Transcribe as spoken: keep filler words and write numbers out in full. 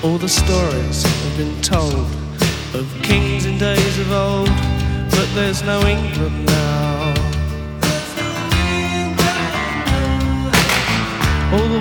All the stories have been told of kings in days of old, but there's no England now.